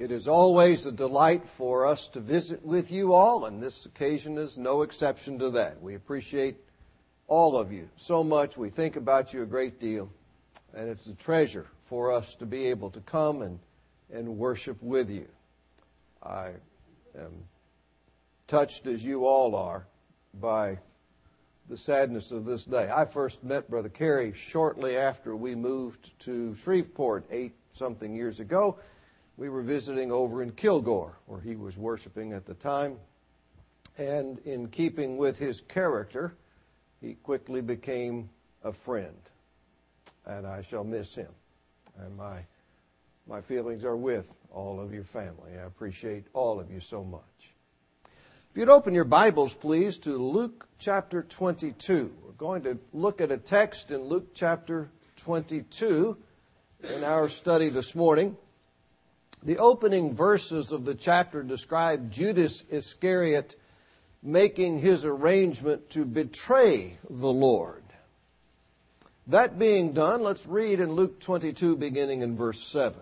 It is always a delight for us to visit with you all, and this occasion is no exception to that. We appreciate all of you so much. We think about you a great deal, and it's a treasure for us to be able to come and worship with you. I am touched, as you all are, by the sadness of this day. I first met Brother Carey shortly after we moved to Shreveport 8-something years ago. We were visiting over in Kilgore, where he was worshiping at the time. And in keeping with his character, he quickly became a friend. And I shall miss him. And my feelings are with all of your family. I appreciate all of you so much. If you'd open your Bibles, please, to Luke chapter 22. We're going to look at a text in Luke chapter 22 in our study this morning. The opening verses of the chapter describe Judas Iscariot making his arrangement to betray the Lord. That being done, let's read in Luke 22, beginning in verse 7.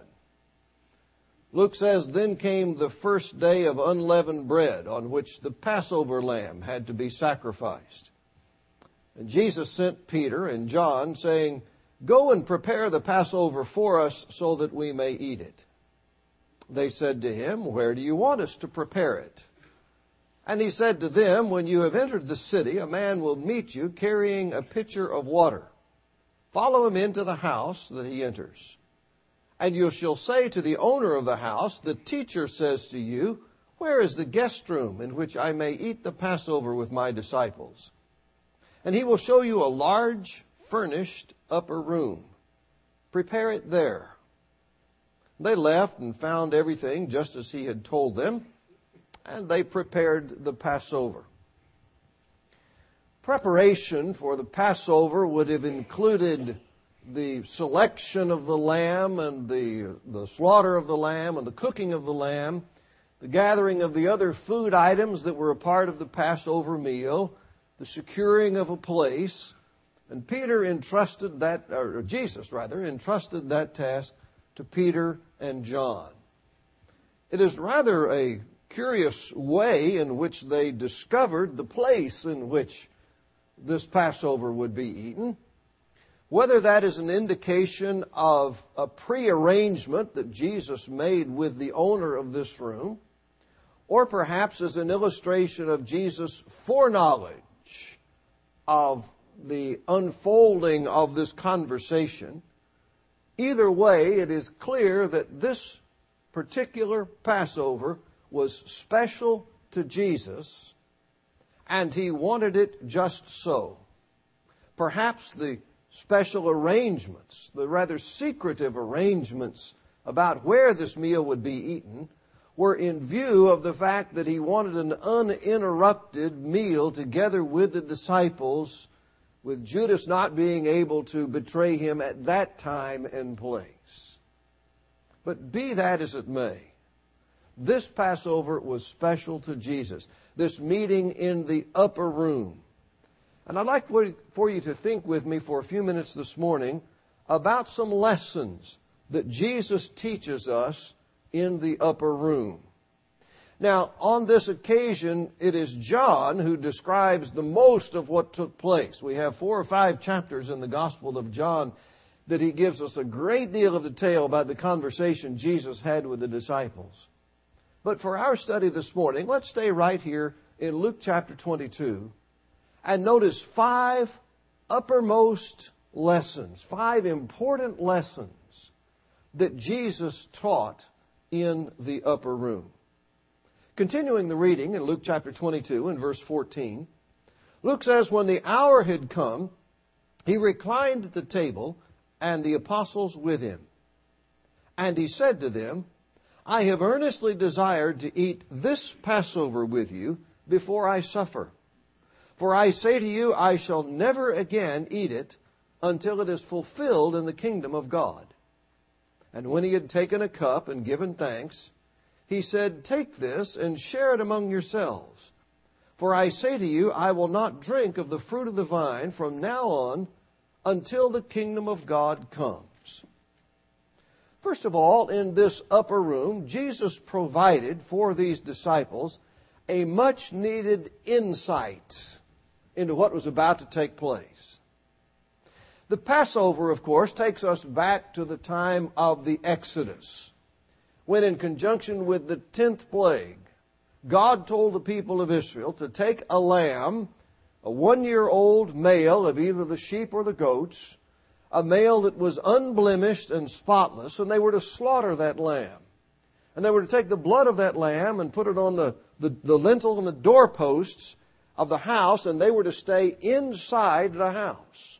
Luke says, "Then came the first day of unleavened bread, on which the Passover lamb had to be sacrificed. And Jesus sent Peter and John, saying, 'Go and prepare the Passover for us, so that we may eat it.' They said to him, 'Where do you want us to prepare it?' And he said to them, 'When you have entered the city, a man will meet you carrying a pitcher of water. Follow him into the house that he enters. And you shall say to the owner of the house, the teacher says to you, where is the guest room in which I may eat the Passover with my disciples? And he will show you a large, furnished upper room. Prepare it there.' They left and found everything just as he had told them, and they prepared the Passover." Preparation for the Passover would have included the selection of the lamb and the slaughter of the lamb and the cooking of the lamb, the gathering of the other food items that were a part of the Passover meal, the securing of a place. And Jesus entrusted that task to Peter and John. It is rather a curious way in which they discovered the place in which this Passover would be eaten. Whether that is an indication of a prearrangement that Jesus made with the owner of this room, or perhaps as an illustration of Jesus' foreknowledge of the unfolding of this conversation, either way, it is clear that this particular Passover was special to Jesus, and he wanted it just so. Perhaps the special arrangements, the rather secretive arrangements about where this meal would be eaten, were in view of the fact that he wanted an uninterrupted meal together with the disciples, with Judas not being able to betray him at that time and place. But be that as it may, this Passover was special to Jesus, this meeting in the upper room. And I'd like for you to think with me for a few minutes this morning about some lessons that Jesus teaches us in the upper room. Now, on this occasion, it is John who describes the most of what took place. We have 4 or 5 chapters in the Gospel of John that he gives us a great deal of detail about the conversation Jesus had with the disciples. But for our study this morning, let's stay right here in Luke chapter 22 and notice 5 uppermost lessons, 5 important lessons that Jesus taught in the upper room. Continuing the reading in Luke chapter 22 and verse 14, Luke says, "When the hour had come, he reclined at the table, and the apostles with him. And he said to them, 'I have earnestly desired to eat this Passover with you before I suffer. For I say to you, I shall never again eat it until it is fulfilled in the kingdom of God.' And when he had taken a cup and given thanks, he said, 'Take this and share it among yourselves. For I say to you, I will not drink of the fruit of the vine from now on until the kingdom of God comes.'" First of all, in this upper room, Jesus provided for these disciples a much-needed insight into what was about to take place. The Passover, of course, takes us back to the time of the Exodus, when in conjunction with the 10th plague, God told the people of Israel to take a lamb, a 1-year-old male of either the sheep or the goats, a male that was unblemished and spotless, and they were to slaughter that lamb. And they were to take the blood of that lamb and put it on the lintel and the doorposts of the house, and they were to stay inside the house.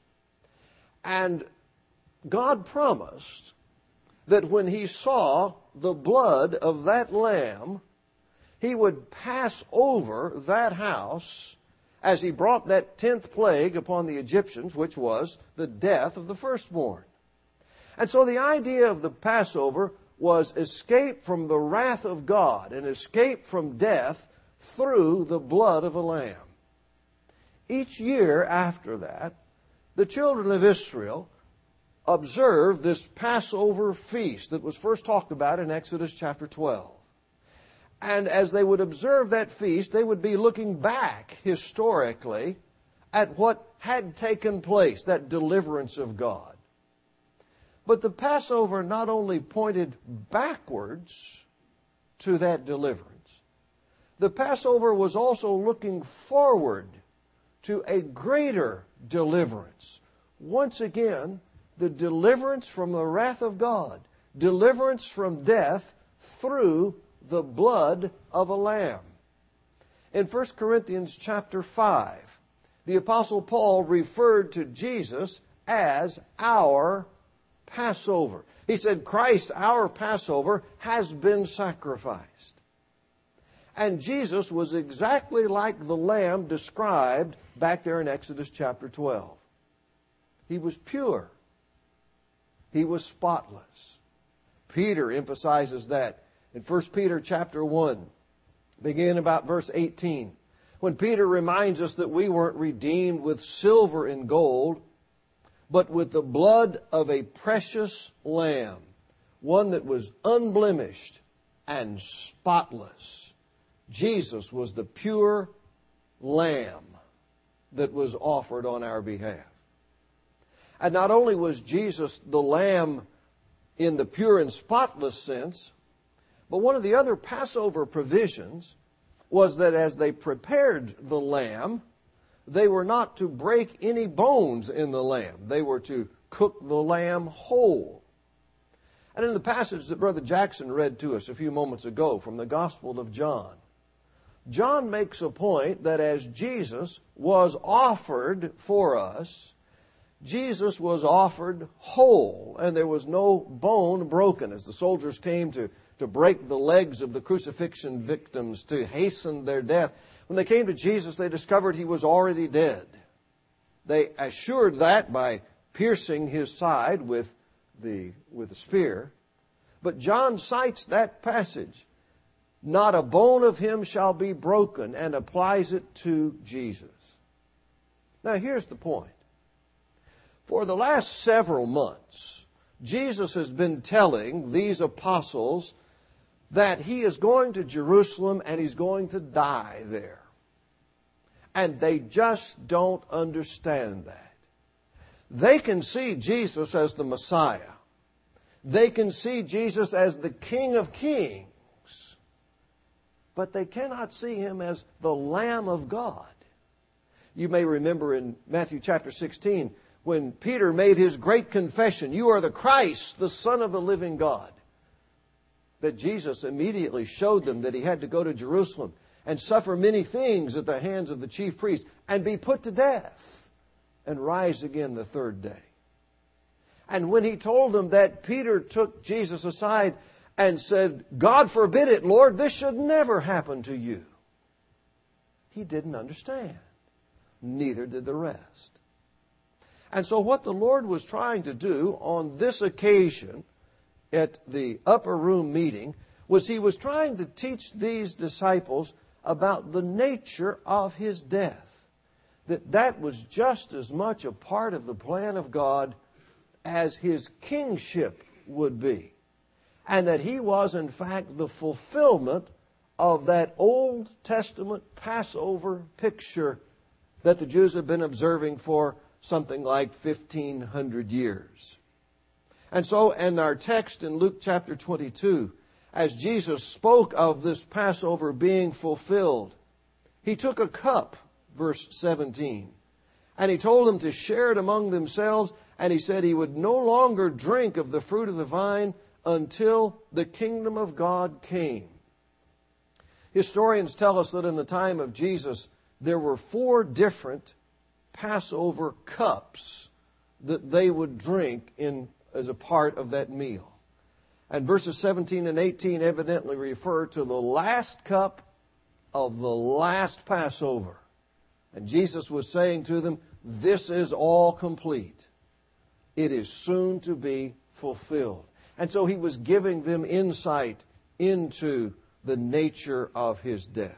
And God promised that when He saw the blood of that lamb, He would pass over that house as He brought that 10th plague upon the Egyptians, which was the death of the firstborn. And so the idea of the Passover was escape from the wrath of God and escape from death through the blood of a lamb. Each year after that, the children of Israel observed this Passover feast that was first talked about in Exodus chapter 12. And as they would observe that feast, they would be looking back historically at what had taken place, that deliverance of God. But the Passover not only pointed backwards to that deliverance, the Passover was also looking forward to a greater deliverance. Once again, the deliverance from the wrath of God, deliverance from death through the blood of a lamb. In 1 Corinthians chapter 5, the Apostle Paul referred to Jesus as our Passover. He said, Christ, our Passover, has been sacrificed. And Jesus was exactly like the lamb described back there in Exodus chapter 12. He was pure. He was spotless. Peter emphasizes that in 1 Peter chapter 1, beginning about verse 18, when Peter reminds us that we weren't redeemed with silver and gold, but with the blood of a precious lamb, one that was unblemished and spotless. Jesus was the pure lamb that was offered on our behalf. And not only was Jesus the lamb in the pure and spotless sense, but one of the other Passover provisions was that as they prepared the lamb, they were not to break any bones in the lamb. They were to cook the lamb whole. And in the passage that Brother Jackson read to us a few moments ago from the Gospel of John, John makes a point that as Jesus was offered for us, Jesus was offered whole, and there was no bone broken. As the soldiers came to break the legs of the crucifixion victims to hasten their death, when they came to Jesus, they discovered He was already dead. They assured that by piercing His side with a spear. But John cites that passage, not a bone of Him shall be broken, and applies it to Jesus. Now here's the point. For the last several months, Jesus has been telling these apostles that He is going to Jerusalem and He's going to die there. And they just don't understand that. They can see Jesus as the Messiah. They can see Jesus as the King of Kings. But they cannot see Him as the Lamb of God. You may remember in Matthew chapter 16, when Peter made his great confession, "You are the Christ, the Son of the living God," that Jesus immediately showed them that He had to go to Jerusalem and suffer many things at the hands of the chief priests and be put to death and rise again the third day. And when He told them that, Peter took Jesus aside and said, "God forbid it, Lord, this should never happen to You." He didn't understand. Neither did the rest. And so what the Lord was trying to do on this occasion at the upper room meeting was He was trying to teach these disciples about the nature of His death. That was just as much a part of the plan of God as His kingship would be. and that He was, in fact, the fulfillment of that Old Testament Passover picture that the Jews have been observing for something like 1,500 years. And so in our text in Luke chapter 22, as Jesus spoke of this Passover being fulfilled, He took a cup, verse 17, and He told them to share it among themselves, and He said He would no longer drink of the fruit of the vine until the kingdom of God came. Historians tell us that in the time of Jesus, there were 4 different Passover cups that they would drink as a part of that meal. And verses 17 and 18 evidently refer to the last cup of the last Passover. And Jesus was saying to them, this is all complete. It is soon to be fulfilled. And so He was giving them insight into the nature of His death.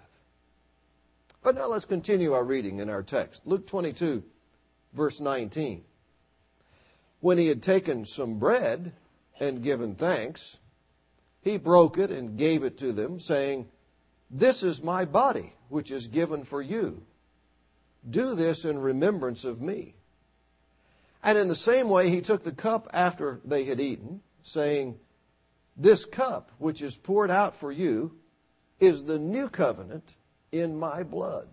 But now let's continue our reading in our text. Luke 22, verse 19. When He had taken some bread and given thanks, He broke it and gave it to them, saying, this is my body, which is given for you. Do this in remembrance of me. And in the same way, He took the cup after they had eaten, saying, this cup, which is poured out for you, is the new covenant in my blood.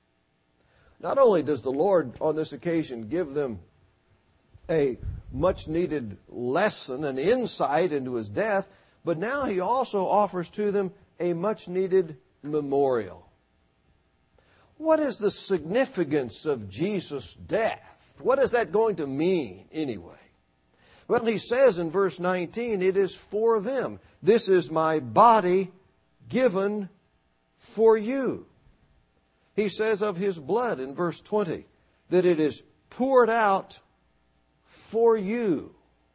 Not only does the Lord on this occasion give them a much-needed lesson, an insight into His death, but now He also offers to them a much-needed memorial. What is the significance of Jesus' death? What is that going to mean anyway? Well, He says in verse 19, it is for them. This is my body given for you. He says of His blood in verse 20 that it is poured out for you.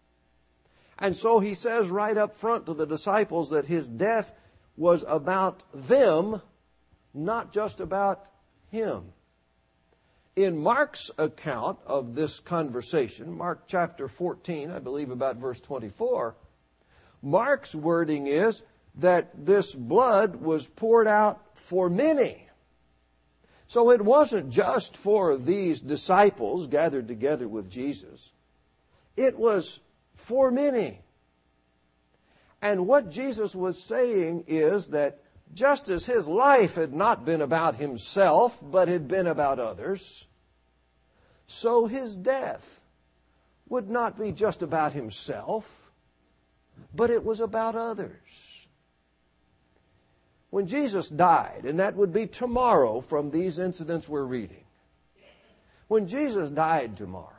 And so He says right up front to the disciples that His death was about them, not just about Him. In Mark's account of this conversation, Mark chapter 14, I believe about verse 24, Mark's wording is that this blood was poured out for many. So it wasn't just for these disciples gathered together with Jesus. It was for many. And what Jesus was saying is that just as His life had not been about Himself, but had been about others, so His death would not be just about Himself, but it was about others. When Jesus died, and that would be tomorrow from these incidents we're reading, when Jesus died tomorrow,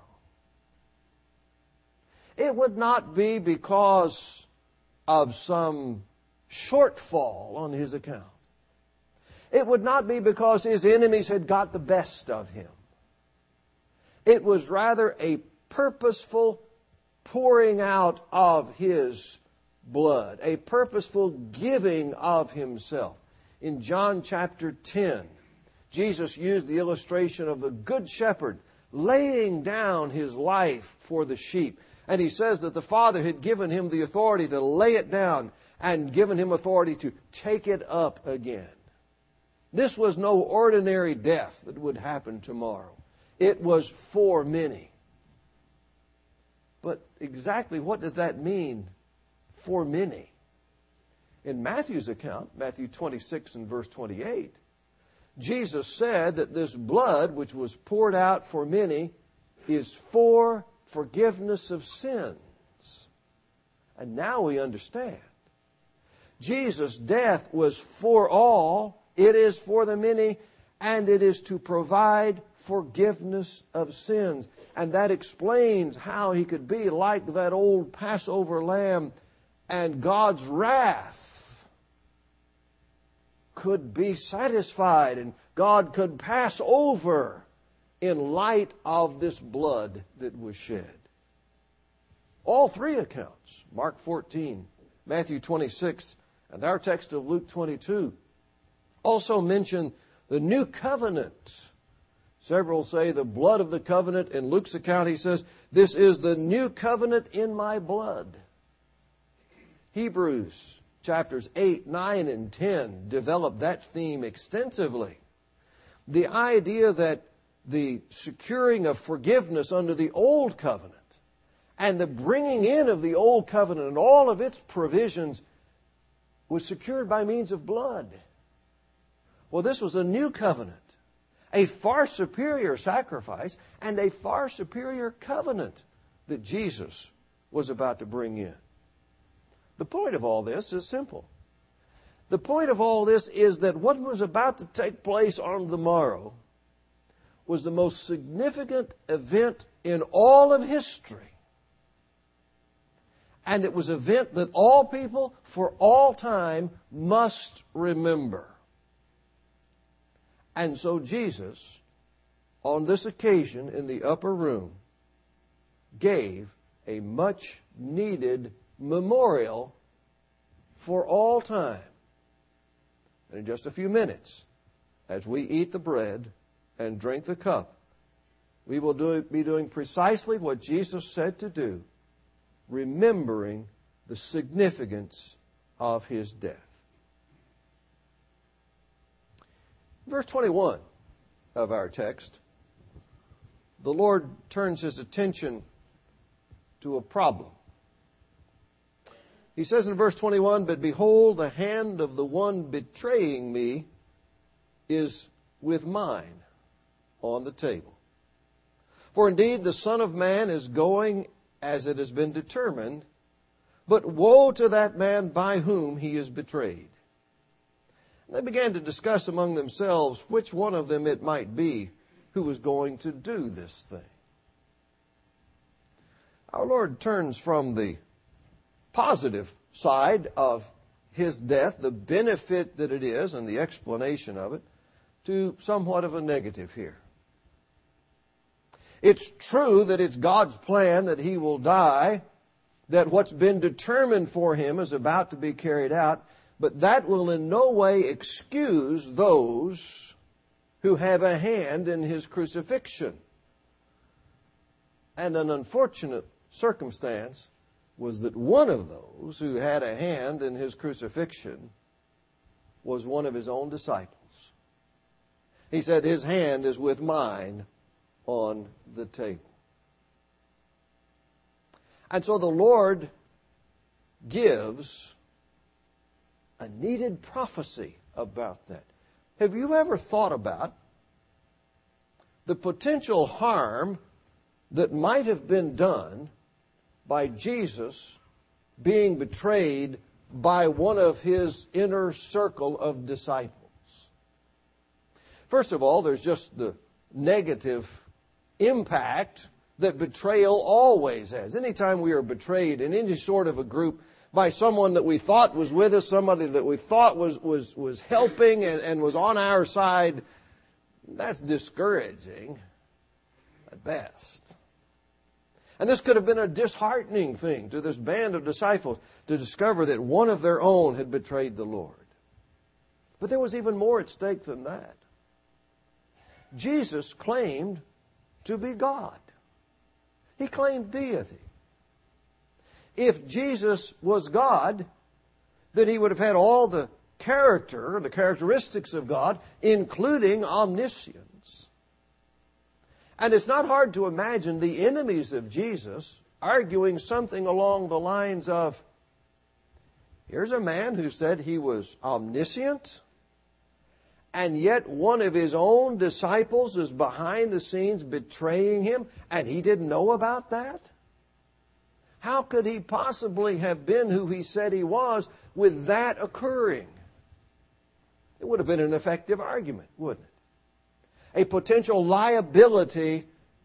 it would not be because of some shortfall on His account. It would not be because His enemies had got the best of Him. It was rather a purposeful pouring out of His blood, a purposeful giving of Himself. In John chapter 10, Jesus used the illustration of the good shepherd laying down his life for the sheep. And He says that the Father had given Him the authority to lay it down and given Him authority to take it up again. This was no ordinary death that would happen tomorrow. It was for many. But exactly what does that mean, for many? In Matthew's account, Matthew 26 and verse 28, Jesus said that this blood which was poured out for many is for forgiveness of sins. And now we understand. Jesus' death was for all, it is for the many, and it is to provide forgiveness of sins. And that explains how He could be like that old Passover lamb, and God's wrath could be satisfied, and God could pass over in light of this blood that was shed. All 3 accounts, Mark 14, Matthew 26, and our text of Luke 22, also mention the new covenant. Several say the blood of the covenant. In Luke's account, he says, this is the new covenant in my blood. Hebrews chapters 8, 9, and 10 develop that theme extensively. The idea that the securing of forgiveness under the Old Covenant and the bringing in of the Old Covenant and all of its provisions was secured by means of blood. Well, this was a new covenant, a far superior sacrifice, and a far superior covenant that Jesus was about to bring in. The point of all this is simple. The point of all this is that what was about to take place on the morrow was the most significant event in all of history. And it was an event that all people for all time must remember. And so Jesus, on this occasion in the upper room, gave a much needed memorial for all time. And in just a few minutes, as we eat the bread and drink the cup, we will be doing precisely what Jesus said to do, remembering the significance of His death. Verse 21 of our text, the Lord turns His attention to a problem. He says in verse 21, "But behold, the hand of the one betraying me is with mine on the table. For indeed the Son of Man is going as it has been determined, but woe to that man by whom he is betrayed." And they began to discuss among themselves which one of them it might be who was going to do this thing. Our Lord turns from the positive side of His death, the benefit that it is and the explanation of it, to somewhat of a negative here. It's true that it's God's plan that He will die, that what's been determined for Him is about to be carried out, but that will in no way excuse those who have a hand in His crucifixion. And an unfortunate circumstance was that one of those who had a hand in His crucifixion was one of His own disciples. He said, "His hand is with mine on the table." And so the Lord gives a needed prophecy about that. Have you ever thought about the potential harm that might have been done by Jesus being betrayed by one of His inner circle of disciples? First of all, there's just the negative impact that betrayal always has. Anytime we are betrayed in any sort of a group by someone that we thought was with us, somebody that we thought was helping and was on our side, that's discouraging at best. And this could have been a disheartening thing to this band of disciples to discover that one of their own had betrayed the Lord. But there was even more at stake than that. Jesus claimed to be God. He claimed deity. If Jesus was God, then He would have had all the characteristics of God, including omniscience. And it's not hard to imagine the enemies of Jesus arguing something along the lines of, here's a man who said He was omniscient, and yet one of His own disciples is behind the scenes betraying Him, and He didn't know about that? How could He possibly have been who He said He was with that occurring? It would have been an effective argument, wouldn't it? A potential liability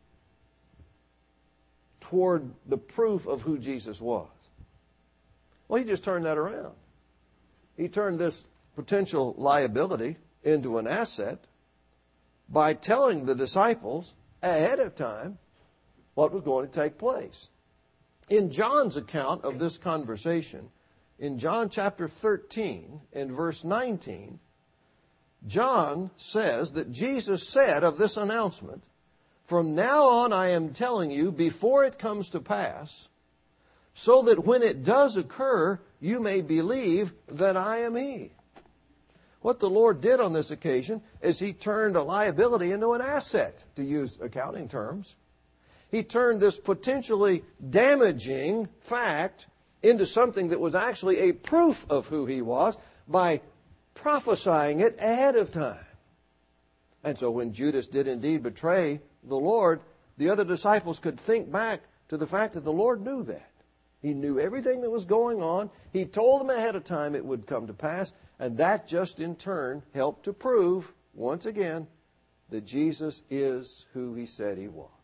toward the proof of who Jesus was. Well, He just turned that around. He turned this potential liability into an asset by telling the disciples ahead of time what was going to take place. In John's account of this conversation, in John chapter 13 and verse 19, John says that Jesus said of this announcement, "From now on I am telling you before it comes to pass, so that when it does occur, you may believe that I am He. What the Lord did on this occasion is He turned a liability into an asset, to use accounting terms. He turned this potentially damaging fact into something that was actually a proof of who He was by prophesying it ahead of time. And so when Judas did indeed betray the Lord, the other disciples could think back to the fact that the Lord knew that. He knew everything that was going on. He told them ahead of time it would come to pass. And that just in turn helped to prove, once again, that Jesus is who He said He was.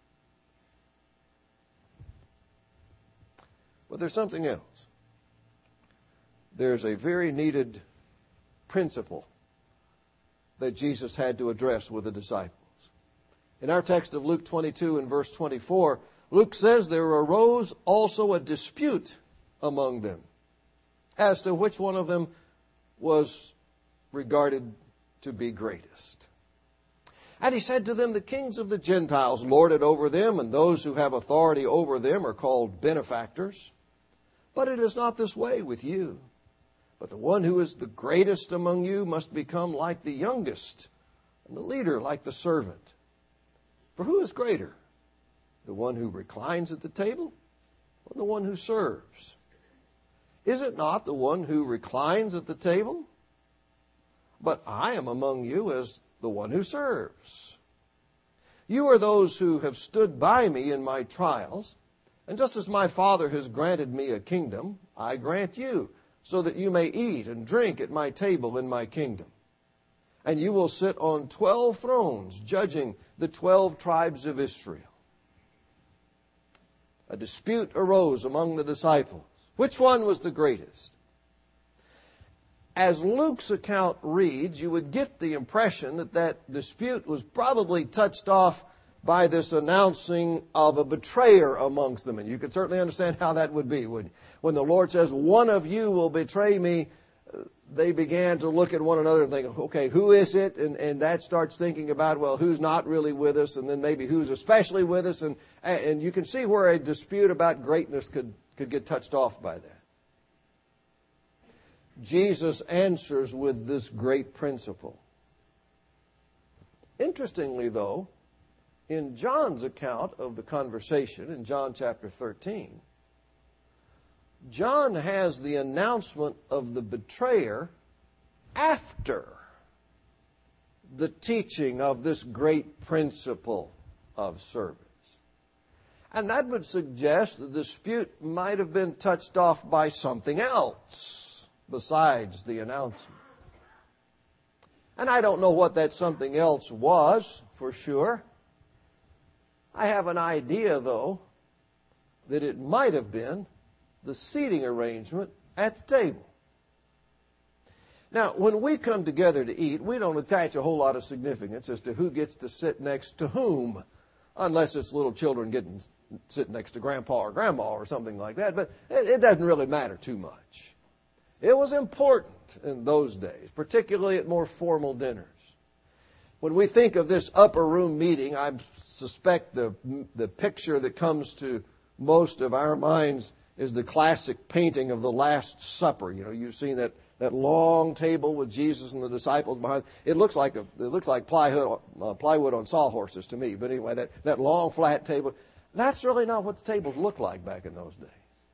But there's something else. There's a very needed principle that Jesus had to address with the disciples. In our text of Luke 22 and verse 24, Luke says there arose also a dispute among them as to which one of them was regarded to be greatest. And He said to them, the kings of the Gentiles lord it over them, and those who have authority over them are called benefactors. But it is not this way with you. But the one who is the greatest among you must become like the youngest, and the leader like the servant. For who is greater, the one who reclines at the table or the one who serves? Is it not the one who reclines at the table? But I am among you as the one who serves. You are those who have stood by me in my trials, and just as my Father has granted me a kingdom, I grant you, so that you may eat and drink at my table in my kingdom. And you will sit on 12 thrones, judging the 12 tribes of Israel. A dispute arose among the disciples. Which one was the greatest? As Luke's account reads, you would get the impression that that dispute was probably touched off by this announcing of a betrayer amongst them. And you can certainly understand how that would be. When the Lord says, one of you will betray me, they began to look at one another and think, okay, who is it? And that starts thinking about, well, who's not really with us, and then maybe who's especially with us. And you can see where a dispute about greatness could get touched off by that. Jesus answers with this great principle. Interestingly, though, in John's account of the conversation, in John chapter 13, John has the announcement of the betrayer after the teaching of this great principle of service. And that would suggest the dispute might have been touched off by something else besides the announcement. And I don't know what that something else was, for sure. I have an idea, though, that it might have been the seating arrangement at the table. Now, when we come together to eat, we don't attach a whole lot of significance as to who gets to sit next to whom, unless it's little children getting sit next to grandpa or grandma or something like that. But it doesn't really matter too much. It was important in those days, particularly at more formal dinners. When we think of this upper room meeting, I suspect the picture that comes to most of our minds is the classic painting of the Last Supper. You know, you've seen that long table with Jesus and the disciples behind. It looks like plywood on sawhorses to me. But anyway, that long flat table. That's really not what the tables looked like back in those days.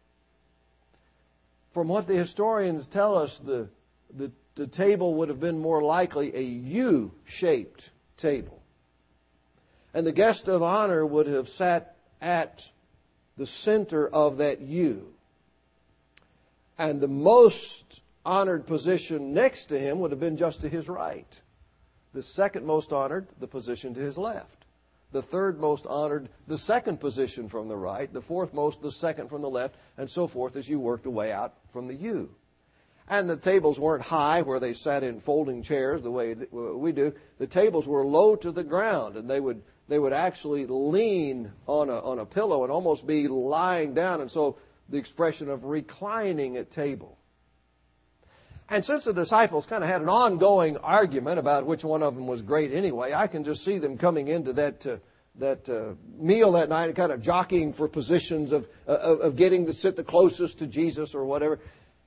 From what the historians tell us, the table would have been more likely a U-shaped table. And the guest of honor would have sat at the center of that U. And the most honored position next to him would have been just to his right. The second most honored, the position to his left. The third most honored, the second position from the right. The fourth most, the second from the left, and so forth as you worked your way out from the U. And the tables weren't high where they sat in folding chairs the way we do. The tables were low to the ground, and they would actually lean on a pillow and almost be lying down, and so the expression of reclining at table. And since the disciples kind of had an ongoing argument about which one of them was great anyway, I can just see them coming into that meal that night and kind of jockeying for positions of getting to sit the closest to Jesus or whatever.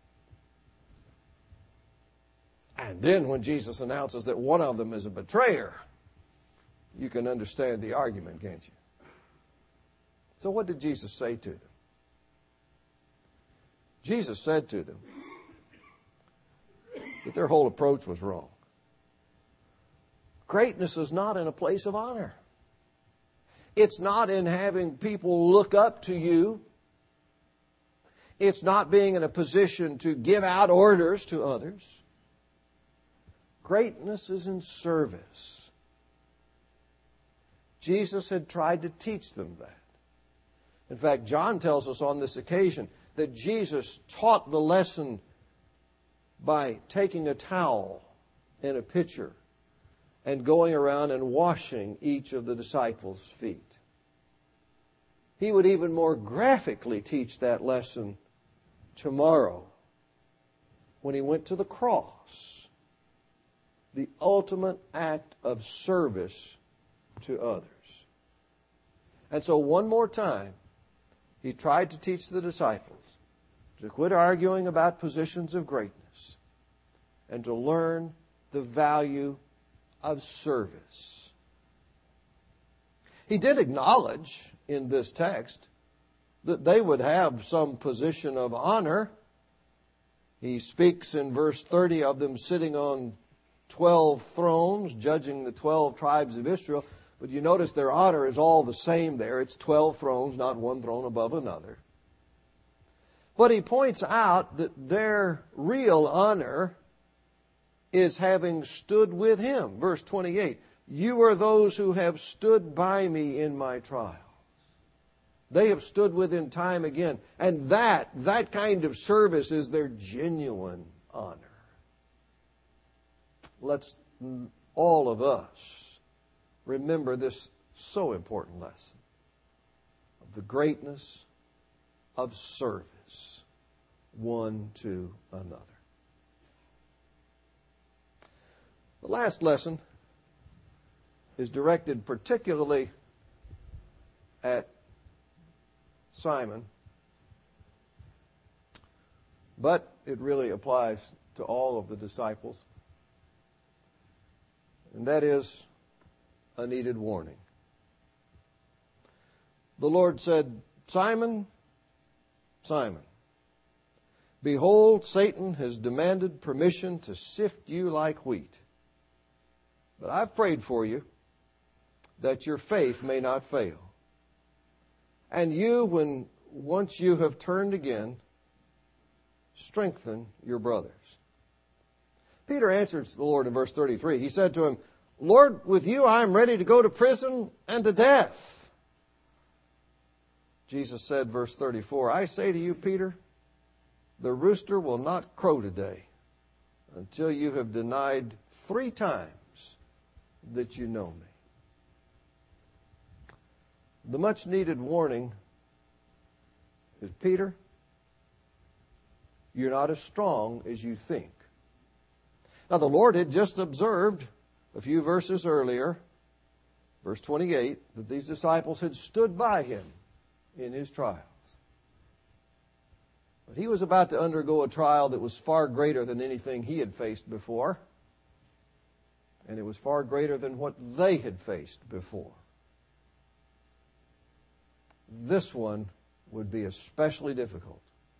And then when Jesus announces that one of them is a betrayer, you can understand the argument, can't you? So what did Jesus say to them? Jesus said to them that their whole approach was wrong. Greatness is not in a place of honor. It's not in having people look up to you. It's not being in a position to give out orders to others. Greatness is in service. Jesus had tried to teach them that. In fact, John tells us on this occasion that Jesus taught the lesson by taking a towel and a pitcher and going around and washing each of the disciples' feet. He would even more graphically teach that lesson tomorrow when he went to the cross. The ultimate act of service to others. And so one more time, he tried to teach the disciples to quit arguing about positions of greatness and to learn the value of service. He did acknowledge in this text that they would have some position of honor. He speaks in verse 30 of them sitting on 12 thrones, judging the 12 tribes of Israel. But you notice their honor is all the same there. It's 12 thrones, not one throne above another. But he points out that their real honor is having stood with him. Verse 28, you are those who have stood by me in my trials. They have stood with him time again. And that kind of service is their genuine honor. Let's, all of us, remember this so important lesson of the greatness of service one to another. The last lesson is directed particularly at Simon, but it really applies to all of the disciples, and that is a needed warning. The Lord said, Simon, Simon, behold, Satan has demanded permission to sift you like wheat. But I've prayed for you that your faith may not fail. And you, when once you have turned again, strengthen your brothers. Peter answers the Lord in verse 33. He said to him, Lord, with you I am ready to go to prison and to death. Jesus said, verse 34, I say to you, Peter, the rooster will not crow today until you have denied 3 times that you know me. The much needed warning is, Peter, you're not as strong as you think. Now the Lord had just observed a few verses earlier, verse 28, that these disciples had stood by him in his trials. But he was about to undergo a trial that was far greater than anything he had faced before. And it was far greater than what they had faced before. This one would be especially difficult.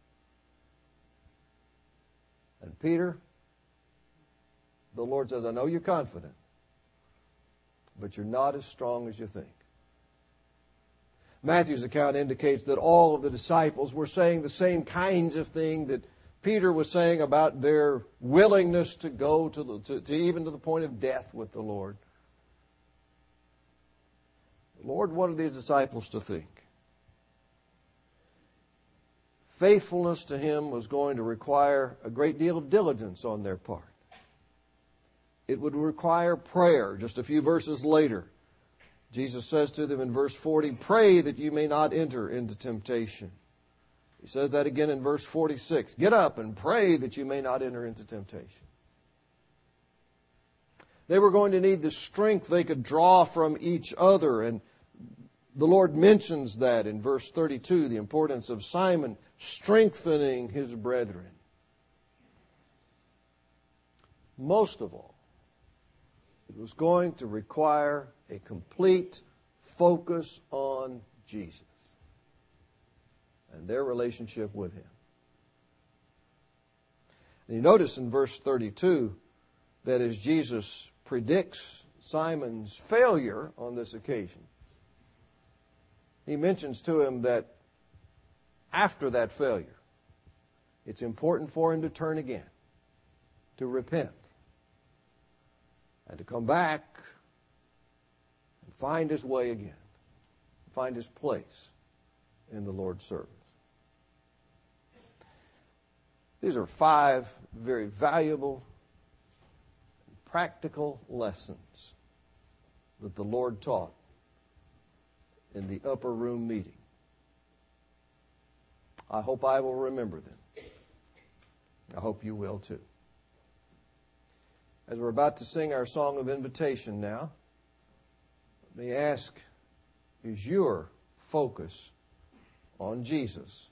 And Peter, the Lord says, I know you're confident, but you're not as strong as you think. Matthew's account indicates that all of the disciples were saying the same kinds of thing that Peter was saying about their willingness to go to even to the point of death with the Lord. The Lord wanted these disciples to think. Faithfulness to Him was going to require a great deal of diligence on their part. It would require prayer. Just a few verses later, Jesus says to them in verse 40, pray that you may not enter into temptation. He says that again in verse 46. Get up and pray that you may not enter into temptation. They were going to need the strength they could draw from each other. And the Lord mentions that in verse 32, the importance of Simon strengthening his brethren. most of all, it was going to require a complete focus on Jesus and their relationship with Him. And you notice in verse 32 that as Jesus predicts Simon's failure on this occasion, He mentions to him that after that failure, it's important for him to turn again, to repent, and to come back and find his way again, find his place in the Lord's service. These are 5 very valuable, practical lessons that the Lord taught in the upper room meeting. I hope I will remember them. I hope you will too. As we're about to sing our song of invitation now, let me ask, is your focus on Jesus